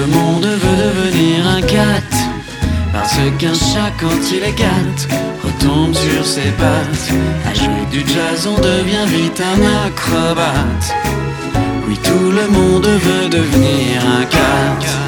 le monde veut devenir un cat, parce qu'un chat quand il est cat retombe sur ses pattes. À jouer du jazz on devient vite un acrobate. Oui, tout le monde veut devenir un cat.